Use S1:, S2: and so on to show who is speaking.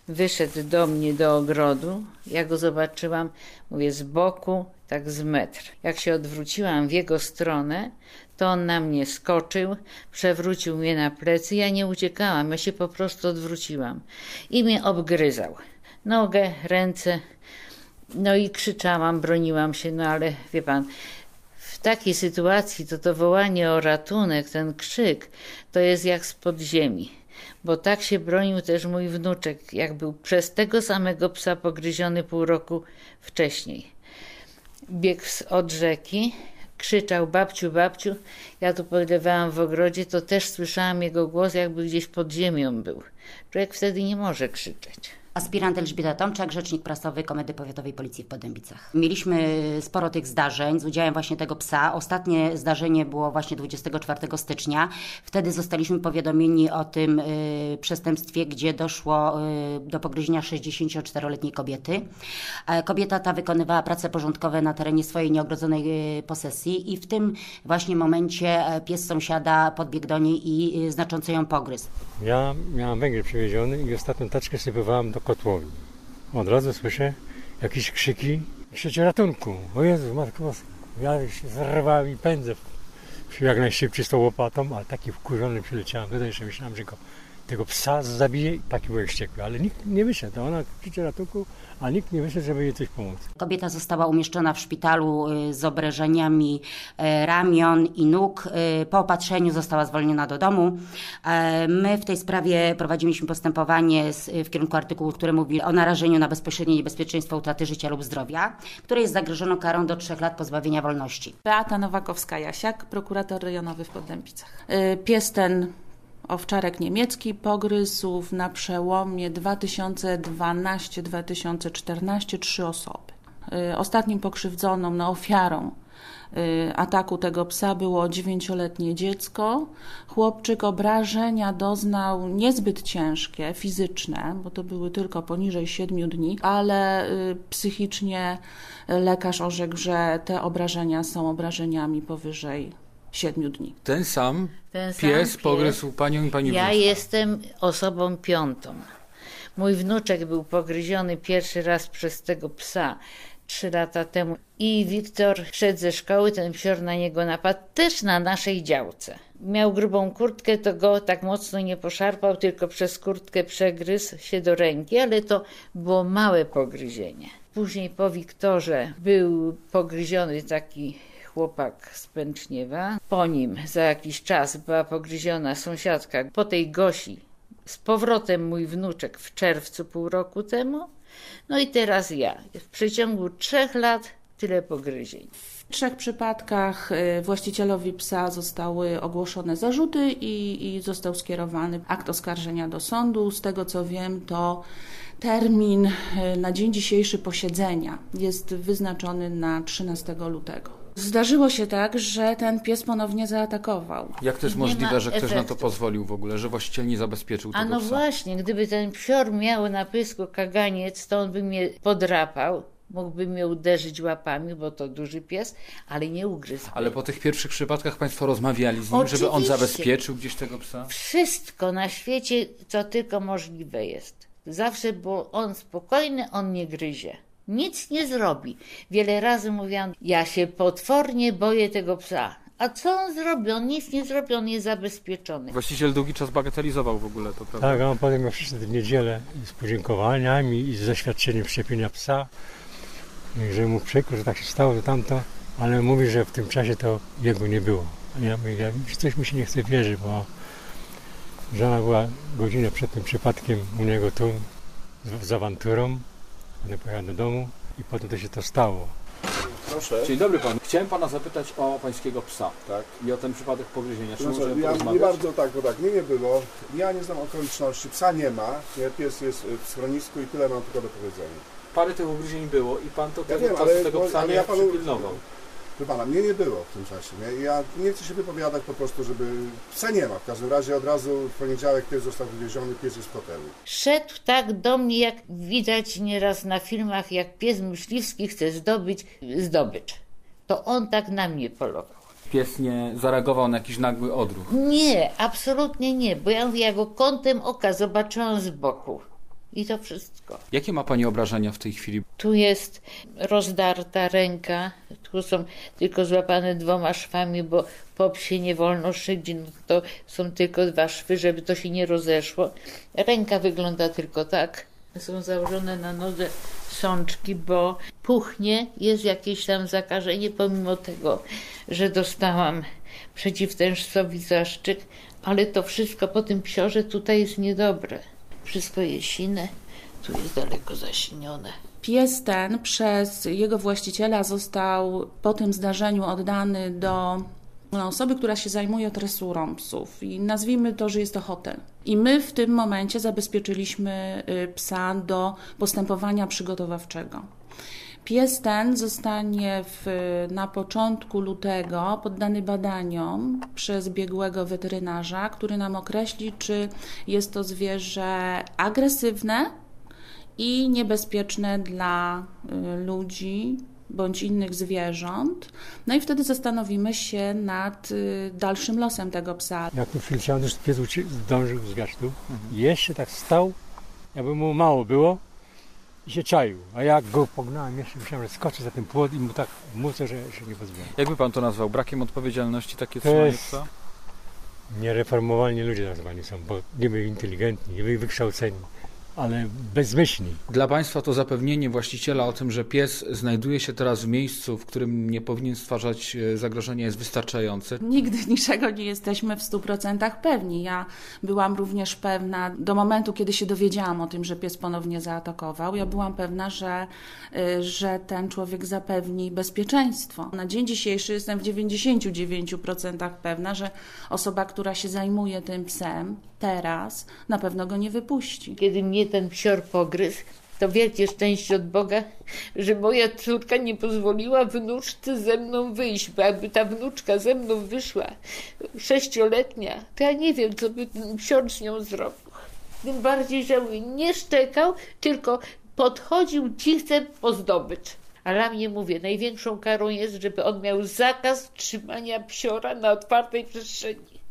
S1: Wyszedł do mnie do ogrodu, ja go zobaczyłam, mówię, z boku, tak z metr. Jak się odwróciłam w jego stronę, to on na mnie skoczył, przewrócił mnie na plecy, ja nie uciekałam, ja się po prostu odwróciłam i mnie obgryzał. Nogę, ręce, no i krzyczałam, broniłam się, no ale wie pan, w takiej sytuacji to wołanie o ratunek, ten krzyk, to jest jak spod ziemi. Bo tak się bronił też mój wnuczek, jak był przez tego samego psa pogryziony pół roku wcześniej. Biegł od rzeki, krzyczał babciu, babciu. Ja tu podlewałam w ogrodzie, to też słyszałam jego głos, jakby gdzieś pod ziemią był. Człowiek wtedy nie może krzyczeć.
S2: Aspirant Elżbieta Tomczak, rzecznik prasowy Komendy Powiatowej Policji w Podębicach. Mieliśmy sporo tych zdarzeń z udziałem właśnie tego psa. Ostatnie zdarzenie było właśnie 24 stycznia. Wtedy zostaliśmy powiadomieni o tym przestępstwie, gdzie doszło do pogryzienia 64-letniej kobiety. Kobieta ta wykonywała prace porządkowe na terenie swojej nieogrodzonej posesji i w tym właśnie momencie pies sąsiada podbiegł do niej i znacząco ją pogryzł.
S3: Ja miałam węgiel przywieziony i ostatnią taczkę sypywałam do kotłowni. Od razu słyszę jakieś krzyki, krzycie ratunku. O Jezu, Matko Boska. Ja się zerwałem i pędzę jak najszybciej z tą łopatą, ale taki wkurzony przyleciałem. Tutaj jeszcze myślałem, że tego psa zabije i taki byłem wściekły, ale nikt nie wyszedł. Ona krzyczy ratunku, a nikt nie wyszedł, żeby jej coś pomóc.
S2: Kobieta została umieszczona w szpitalu z obrażeniami ramion i nóg. Po opatrzeniu została zwolniona do domu. My w tej sprawie prowadziliśmy postępowanie w kierunku artykułu, który mówi o narażeniu na bezpośrednie niebezpieczeństwo utraty życia lub zdrowia, które jest zagrożono karą do 3 lat pozbawienia wolności.
S4: Beata Nowakowska-Jasiak, prokurator rejonowy w Podębicach. Pies ten, owczarek niemiecki, pogryzł na przełomie 2012-2014 3 osoby. Ostatnim pokrzywdzoną, ofiarą ataku tego psa było 9-letnie dziecko. Chłopczyk obrażenia doznał niezbyt ciężkie, fizyczne, bo to były tylko poniżej 7 dni, ale psychicznie lekarz orzekł, że te obrażenia są obrażeniami powyżej 7 dni.
S5: Ten sam pies pogryzł panią i pani wnuczka.
S1: Ja jestem osobą 5. Mój wnuczek był pogryziony pierwszy raz przez tego psa 3 lata temu i Wiktor szedł ze szkoły, ten psior na niego napadł, też na naszej działce. Miał grubą kurtkę, to go tak mocno nie poszarpał, tylko przez kurtkę przegryzł się do ręki, ale to było małe pogryzienie. Później po Wiktorze był pogryziony taki chłopak z Pęczniewa. Po nim za jakiś czas była pogryziona sąsiadka. Po tej Gosi z powrotem mój wnuczek w czerwcu pół roku temu. No i teraz ja. W przeciągu 3 lat tyle pogryzień.
S4: W 3 przypadkach właścicielowi psa zostały ogłoszone zarzuty i został skierowany akt oskarżenia do sądu. Z tego co wiem, to termin na dzień dzisiejszy posiedzenia jest wyznaczony na 13 lutego. Zdarzyło się tak, że ten pies ponownie zaatakował.
S5: Jak to jest możliwe, że ktoś na to pozwolił w ogóle, że właściciel nie zabezpieczył tego
S1: psa? A no
S5: psa?
S1: Właśnie, gdyby ten psior miał na pysku kaganiec, to on by mnie podrapał, mógłby mnie uderzyć łapami, bo to duży pies, ale nie ugryzł.
S5: Ale po tych pierwszych przypadkach państwo rozmawiali z nim,
S1: Oczywiście.
S5: Żeby on zabezpieczył gdzieś tego psa?
S1: Wszystko na świecie, co tylko możliwe jest. Zawsze był on spokojny, on nie gryzie. Nic nie zrobi. Wiele razy mówiłam, ja się potwornie boję tego psa. A co on zrobi? On nic nie zrobi, on jest zabezpieczony.
S5: Właściciel długi czas bagatelizował w ogóle to, prawda?
S3: Tak, a on potem przyszedł w niedzielę z podziękowaniami i z zaświadczeniem szczepienia psa. I że mu przykro, że tak się stało, to tamto. Ale mówi, że w tym czasie to jego nie było. A ja mówię, coś mi się nie chce wierzyć, bo żona była godzinę przed tym przypadkiem u niego tu z awanturą. Potem pojechałem do domu i potem to się to stało.
S5: Proszę. Dzień dobry pan. Chciałem pana zapytać o pańskiego psa, tak? I o ten przypadek pogryzienia. Czy możemy porozmawiać?
S6: Nie bardzo tak, bo tak, mnie nie było. Ja nie znam okoliczności, psa nie ma. Pies jest w schronisku i tyle mam tylko do powiedzenia.
S5: Parę tych ugryzień było i pan to tego psa
S6: ale
S5: nie
S6: ja panu
S5: przypilnował.
S6: Proszę pana, mnie nie było w tym czasie. Ja nie chcę się wypowiadać po prostu, żeby... Psa nie ma. W każdym razie od razu w poniedziałek pies został wywieziony, pies jest w hotelu.
S1: Szedł tak do mnie, jak widać nieraz na filmach, jak pies myśliwski chce zdobyć zdobycz. To on tak na mnie polował.
S5: Pies nie zareagował na jakiś nagły odruch?
S1: Nie, absolutnie nie, bo ja go kątem oka zobaczyłam z boku. I to wszystko.
S5: Jakie ma Pani obrażenia w tej chwili?
S1: Tu jest rozdarta ręka, tu są tylko złapane 2 szwami, bo po psie nie wolno szyć, no to są tylko 2 szwy, żeby to się nie rozeszło. Ręka wygląda tylko tak. Są założone na nodze sączki, bo puchnie, jest jakieś tam zakażenie, pomimo tego, że dostałam przeciwtężcowy zaszczyk, ale to wszystko po tym psiorze tutaj jest niedobre. Wszystko jest sine, tu jest daleko zasinione.
S4: Pies ten przez jego właściciela został po tym zdarzeniu oddany do osoby, która się zajmuje tresurą psów i nazwijmy to, że jest to hotel. I my w tym momencie zabezpieczyliśmy psa do postępowania przygotowawczego. Pies ten zostanie na początku lutego poddany badaniom przez biegłego weterynarza, który nam określi, czy jest to zwierzę agresywne i niebezpieczne dla ludzi bądź innych zwierząt. No i wtedy zastanowimy się nad dalszym losem tego psa.
S3: Jak tu przyleciałem, już pies zdążył z gasztu. Jeszcze tak stał, jakby mu mało było i się czaił. A jak go pognałem, jeszcze myślałem, że skoczy za ten płot i mu tak mucę, że się nie pozwolę.
S5: Jakby Pan to nazwał? Brakiem odpowiedzialności takie
S3: To
S5: trzymanie
S3: jest
S5: psa?
S3: Niereformowalni ludzie nazwani są, bo niby inteligentni, niby wykształceni, ale bezmyślni.
S5: Dla Państwa to zapewnienie właściciela o tym, że pies znajduje się teraz w miejscu, w którym nie powinien stwarzać zagrożenia, jest wystarczające.
S4: Nigdy niczego nie jesteśmy w 100% pewni. Ja byłam również pewna, do momentu, kiedy się dowiedziałam o tym, że pies ponownie zaatakował, ja byłam pewna, że ten człowiek zapewni bezpieczeństwo. Na dzień dzisiejszy jestem w 99% pewna, że osoba, która się zajmuje tym psem teraz, na pewno go nie wypuści.
S1: Kiedy mnie ten psior pogryzł, to wielkie szczęście od Boga, że moja córka nie pozwoliła wnuczce ze mną wyjść, bo jakby ta wnuczka ze mną wyszła, 6-letnia, to ja nie wiem, co by ten psior z nią zrobił. Tym bardziej, że nie szczekał, tylko podchodził cichcem po zdobycz. A dla mnie, mówię, największą karą jest, żeby on miał zakaz trzymania psiora na otwartej przestrzeni.